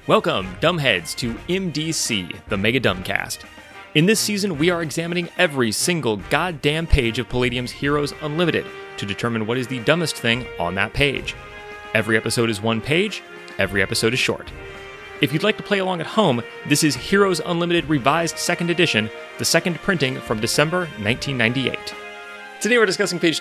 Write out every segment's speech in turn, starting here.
Welcome, dumbheads, to MDC, the Mega Dumbcast. In this season, we are examining every single goddamn page of Palladium's Heroes Unlimited to determine what is the dumbest thing on that page. Every episode is one page, every episode is short. If you'd like to play along at home, this is Heroes Unlimited Revised 2nd Edition, the second printing from December 1998. Today we're discussing page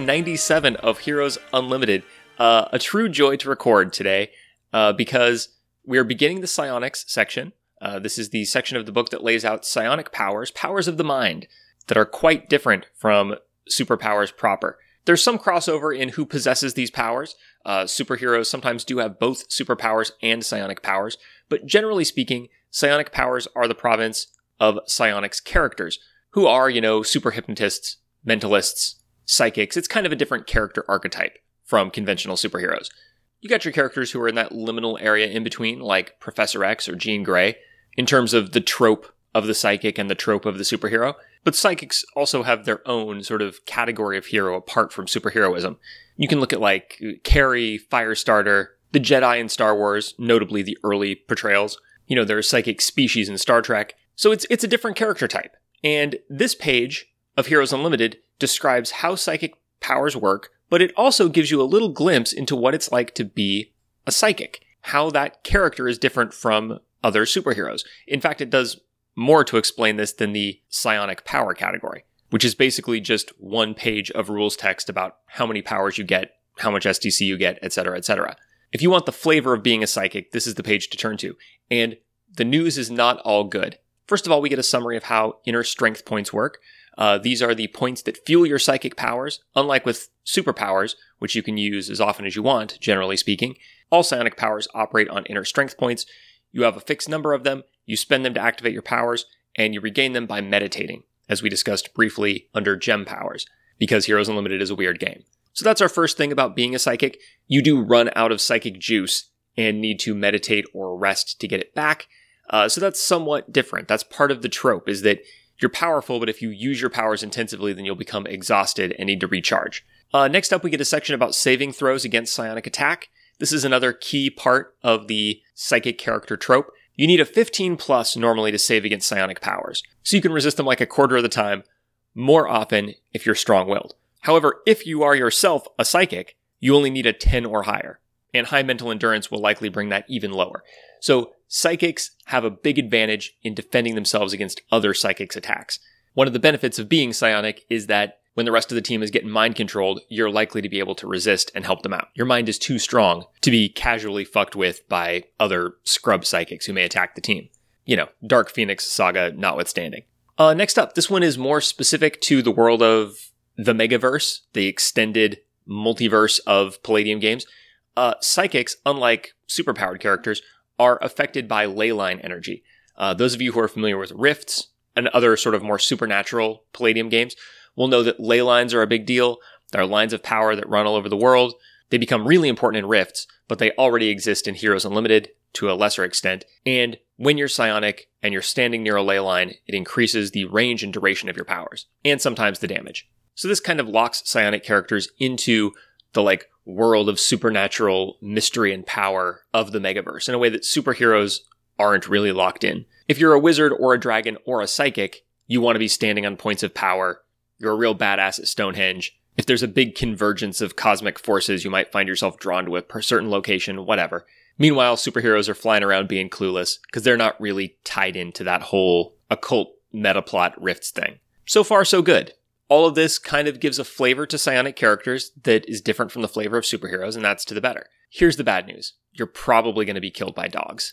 297 of Heroes Unlimited. A true joy to record today, because we are beginning the psionics section. This is the section of the book that lays out psionic powers, powers of the mind, that are quite different from superpowers proper. There's some crossover in who possesses these powers. Superheroes sometimes do have both superpowers and psionic powers, but generally speaking, psionic powers are the province of psionics characters, who are, super hypnotists, mentalists, psychics. It's kind of a different character archetype from conventional superheroes. You got your characters who are in that liminal area in between, like Professor X or Jean Grey, in terms of the trope of the psychic and the trope of the superhero. But psychics also have their own sort of category of hero apart from superheroism. You can look at like Carrie, Firestarter, the Jedi in Star Wars, notably the early portrayals. There are psychic species in Star Trek. So it's a different character type. And this page of Heroes Unlimited describes how psychic powers work, but it also gives you a little glimpse into what it's like to be a psychic, how that character is different from other superheroes. In fact, it does more to explain this than the psionic power category, which is basically just one page of rules text about how many powers you get, how much STC you get, etc., etc. If you want the flavor of being a psychic, this is the page to turn to. And the news is not all good. First of all, we get a summary of how inner strength points work. These are the points that fuel your psychic powers. Unlike with superpowers, which you can use as often as you want, generally speaking, all psionic powers operate on inner strength points. You have a fixed number of them, you spend them to activate your powers, and you regain them by meditating, as we discussed briefly under gem powers, because Heroes Unlimited is a weird game. So that's our first thing about being a psychic. You do run out of psychic juice and need to meditate or rest to get it back. So that's somewhat different. That's part of the trope, is that you're powerful, but if you use your powers intensively, then you'll become exhausted and need to recharge. Next up, we get a section about saving throws against psionic attack. This is another key part of the psychic character trope. You need a 15 plus normally to save against psionic powers, so you can resist them like a quarter of the time, more often if you're strong-willed. However, if you are yourself a psychic, you only need a 10 or higher, and high mental endurance will likely bring that even lower. So psychics have a big advantage in defending themselves against other psychics' attacks. One of the benefits of being psionic is that when the rest of the team is getting mind controlled, you're likely to be able to resist and help them out. Your mind is too strong to be casually fucked with by other scrub psychics who may attack the team. Dark Phoenix saga notwithstanding. Next up, this one is more specific to the world of the Megaverse, the extended multiverse of Palladium games. Psychics, unlike superpowered characters, are affected by ley line energy. Those of you who are familiar with Rifts and other sort of more supernatural Palladium games will know that ley lines are a big deal. There are lines of power that run all over the world. They become really important in Rifts, but they already exist in Heroes Unlimited to a lesser extent. And when you're psionic and you're standing near a ley line, it increases the range and duration of your powers, and sometimes the damage. So this kind of locks psionic characters into the world of supernatural mystery and power of the Megaverse in a way that superheroes aren't really locked in. If you're a wizard or a dragon or a psychic, you want to be standing on points of power. You're a real badass at Stonehenge. If there's a big convergence of cosmic forces, you might find yourself drawn to a certain location, whatever. Meanwhile, superheroes are flying around being clueless because they're not really tied into that whole occult metaplot Rifts thing. So far, so good. All of this kind of gives a flavor to psionic characters that is different from the flavor of superheroes, and that's to the better. Here's the bad news. You're probably going to be killed by dogs.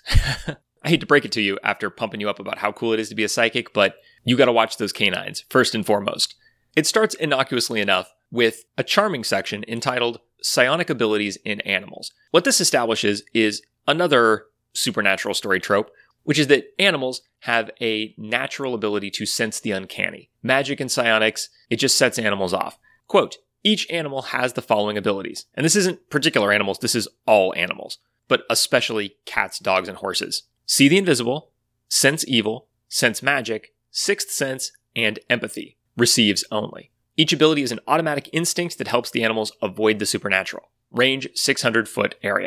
I hate to break it to you after pumping you up about how cool it is to be a psychic, but you got to watch those canines, first and foremost. It starts innocuously enough with a charming section entitled Psionic Abilities in Animals. What this establishes is another supernatural story trope, which is that animals have a natural ability to sense the uncanny. Magic and psionics, it just sets animals off. Quote, each animal has the following abilities. And this isn't particular animals, this is all animals, but especially cats, dogs, and horses. See the invisible, sense evil, sense magic, sixth sense, and empathy. Receives only. Each ability is an automatic instinct that helps the animals avoid the supernatural. Range 600-foot area.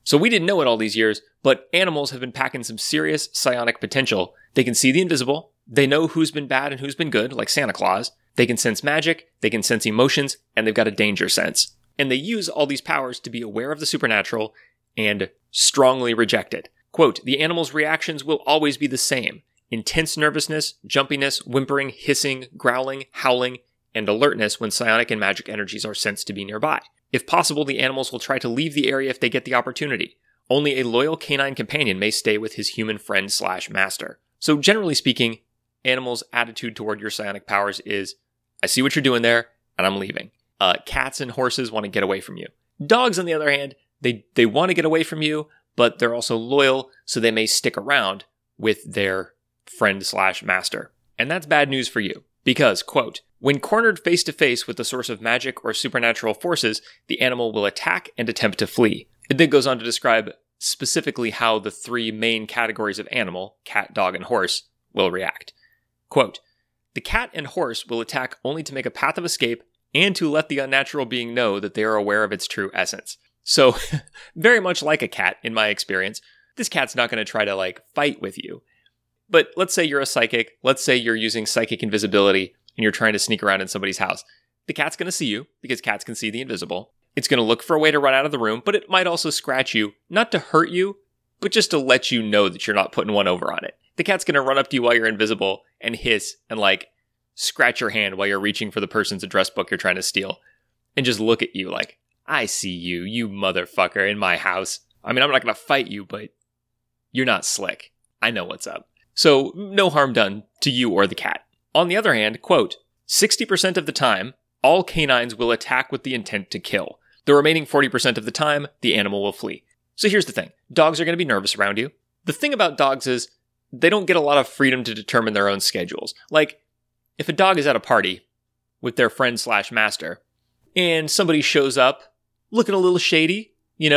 So we didn't know it all these years, but animals have been packing some serious psionic potential. They can see the invisible, they know who's been bad and who's been good, like Santa Claus, they can sense magic, they can sense emotions, and they've got a danger sense. And they use all these powers to be aware of the supernatural and strongly reject it. Quote, the animal's reactions will always be the same. Intense nervousness, jumpiness, whimpering, hissing, growling, howling, and alertness when psionic and magic energies are sensed to be nearby. If possible, the animals will try to leave the area if they get the opportunity. Only a loyal canine companion may stay with his human friend/master. So generally speaking, animals' attitude toward your psionic powers is, I see what you're doing there, and I'm leaving. Cats and horses want to get away from you. Dogs, on the other hand, they want to get away from you, but they're also loyal, so they may stick around with their friend/master. And that's bad news for you, because, quote, when cornered face to face with the source of magic or supernatural forces, the animal will attack and attempt to flee. It then goes on to describe specifically how the three main categories of animal, cat, dog, and horse, will react. Quote, the cat and horse will attack only to make a path of escape and to let the unnatural being know that they are aware of its true essence. So, very much like a cat, in my experience, this cat's not going to try to, fight with you. But let's say you're a psychic, let's say you're using psychic invisibility, and you're trying to sneak around in somebody's house. The cat's going to see you, because cats can see the invisible. It's going to look for a way to run out of the room, but it might also scratch you, not to hurt you, but just to let you know that you're not putting one over on it. The cat's going to run up to you while you're invisible and hiss and, scratch your hand while you're reaching for the person's address book you're trying to steal. And just look at you like, I see you, you motherfucker, in my house. I mean, I'm not going to fight you, but you're not slick. I know what's up. So, no harm done to you or the cat. On the other hand, quote, 60% of the time, all canines will attack with the intent to kill. The remaining 40% of the time, the animal will flee. So here's the thing. Dogs are going to be nervous around you. The thing about dogs is they don't get a lot of freedom to determine their own schedules. If a dog is at a party with their friend/master and somebody shows up looking a little shady,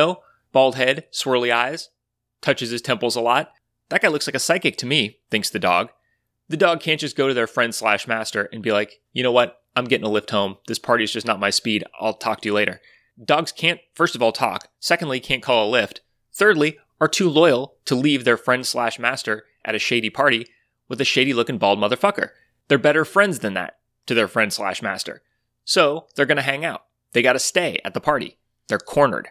bald head, swirly eyes, touches his temples a lot, that guy looks like a psychic to me, thinks the dog. The dog can't just go to their friend/master and be like, you know what, I'm getting a lift home. This party is just not my speed. I'll talk to you later. Dogs can't, first of all, talk. Secondly, can't call a lift. Thirdly, are too loyal to leave their friend/master at a shady party with a shady-looking bald motherfucker. They're better friends than that to their friend/master. So they're going to hang out. They got to stay at the party. They're cornered.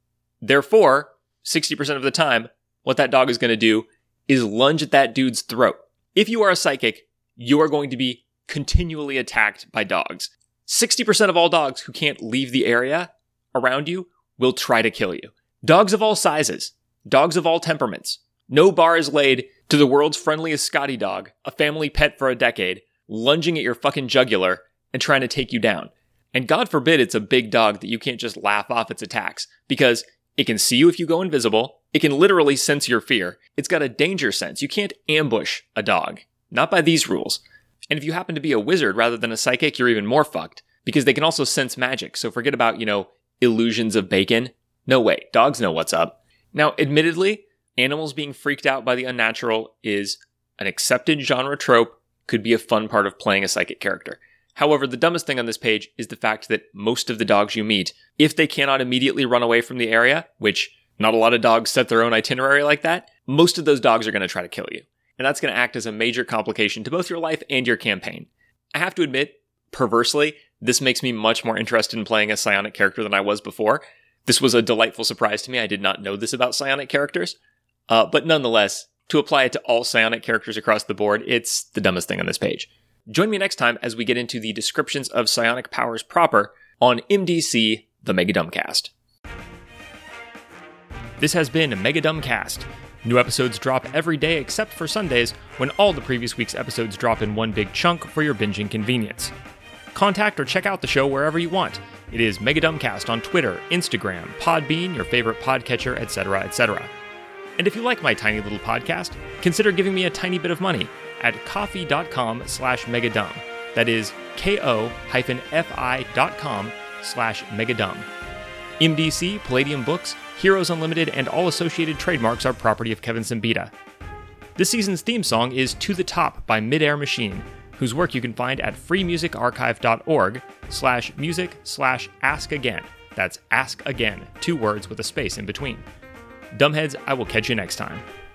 Therefore, 60% of the time, what that dog is going to do is lunge at that dude's throat. If you are a psychic, you are going to be continually attacked by dogs. 60% of all dogs who can't leave the area around you will try to kill you. Dogs of all sizes, dogs of all temperaments. No bar is laid to the world's friendliest Scotty dog, a family pet for a decade, lunging at your fucking jugular and trying to take you down. And God forbid it's a big dog that you can't just laugh off its attacks, because it can see you if you go invisible. It can literally sense your fear. It's got a danger sense. You can't ambush a dog. Not by these rules. And if you happen to be a wizard rather than a psychic, you're even more fucked, because they can also sense magic. So forget about, illusions of bacon. No way. Dogs know what's up. Now, admittedly, animals being freaked out by the unnatural is an accepted genre trope, could be a fun part of playing a psychic character. However, the dumbest thing on this page is the fact that most of the dogs you meet, if they cannot immediately run away from the area, which not a lot of dogs set their own itinerary like that, most of those dogs are going to try to kill you. And that's going to act as a major complication to both your life and your campaign. I have to admit, perversely, this makes me much more interested in playing a psionic character than I was before. This was a delightful surprise to me. I did not know this about psionic characters. But nonetheless, to apply it to all psionic characters across the board, it's the dumbest thing on this page. Join me next time as we get into the descriptions of psionic powers proper on MDC, the Mega Dumbcast. This has been Mega Dumbcast. New episodes drop every day except for Sundays, when all the previous week's episodes drop in one big chunk for your binging convenience. Contact or check out the show wherever you want. It is Mega Dumbcast on Twitter, Instagram, Podbean, your favorite podcatcher, etc., etc. And if you like my tiny little podcast, consider giving me a tiny bit of money at ko-fi.com/megadumb. That is ko-fi.com/megadumb. MDC, Palladium Books, Heroes Unlimited, and all associated trademarks are property of Kevin Simbita. This season's theme song is To the Top by Midair Machine, whose work you can find at freemusicarchive.org/music/ask again. That's ask again, 2 words with a space in between. Dumbheads, I will catch you next time.